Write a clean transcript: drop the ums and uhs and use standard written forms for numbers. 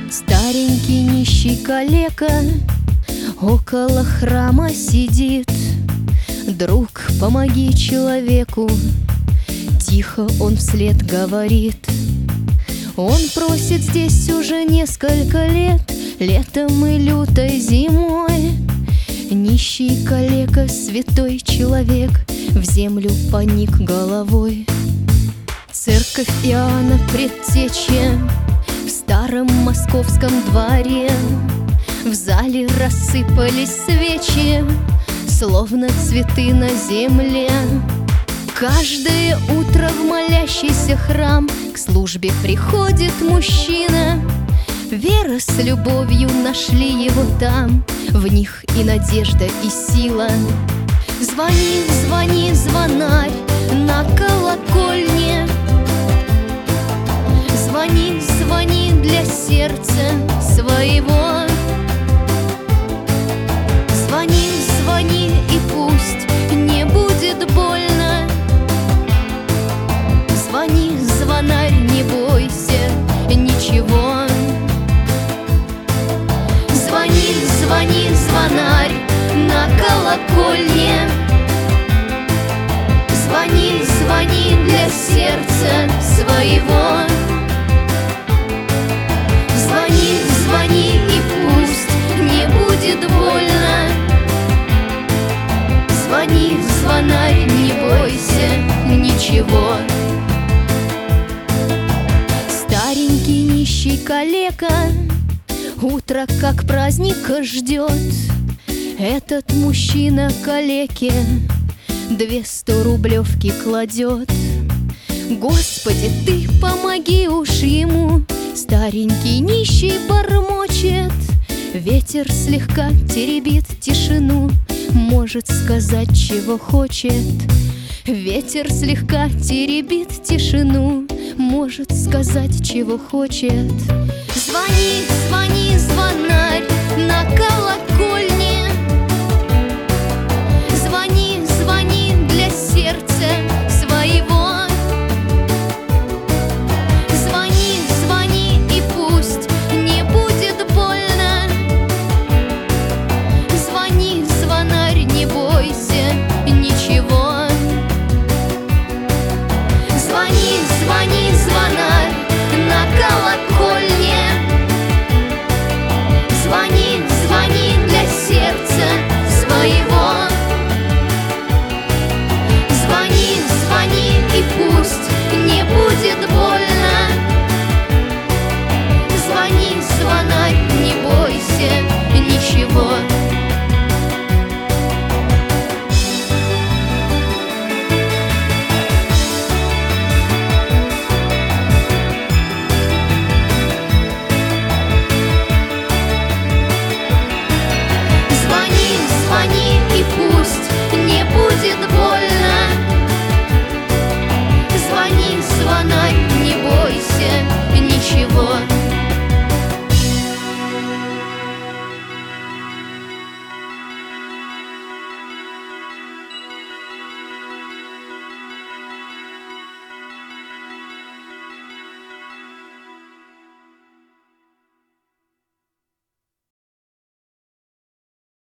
Старенький нищий калека около храма сидит. Друг, помоги человеку, тихо он вслед говорит. Он просит здесь уже несколько лет, летом и лютой зимой. Нищий калека, святой человек, в землю поник головой. Церковь Иоанна Предтечи в старом московском дворе. В зале рассыпались свечи, словно цветы на земле. Каждое утро в молящийся храм к службе приходит мужчина. Вера с любовью нашли его там, в них и надежда, и сила. Звони, звони, звонарь на колокольне. Звони, звони для сердца своего. Звони, звони, и пусть не будет больно. Звони, звонарь, не бойся ничего. Звони, звони, звонарь на колокольне. Звони, звони для сердца своего. Звони, звони, и пусть не будет больно. Звони, звонарь, не бойся ничего. Старенький нищий калека утро как праздника ждет. Этот мужчина калеке 200 рублевки кладет. Господи, ты помоги уж ему. Старенький нищий бормочет. Ветер слегка теребит тишину, может сказать, чего хочет. Ветер слегка теребит тишину, может сказать, чего хочет. Звони, звони, звонарь на колокольне.